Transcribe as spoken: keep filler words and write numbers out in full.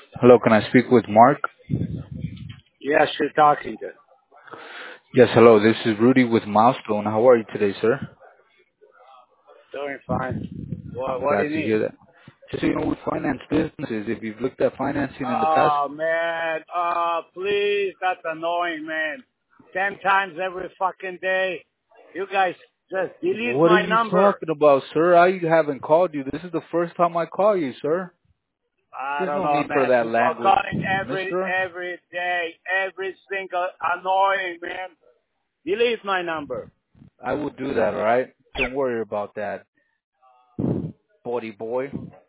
Hello, can I speak with Mark? Yes, you're talking to. Yes, hello. This is Rudy with Milestone. How are you today, sir? Doing fine. What, I'm what do glad you to need? hear that. Just so you know, we finance businesses. If you've looked at financing in the past, Oh, man. Oh, please. That's annoying, man. Ten times every fucking day. You guys just delete what are my you number. talking about, sir? I haven't called you. This is the first time I call you, sir. I There's don't no know, need for man. that People are language, calling every, mister. every day. Every single annoying, man. Delete my number. I will do that, all right? Don't worry about that, buddy boy.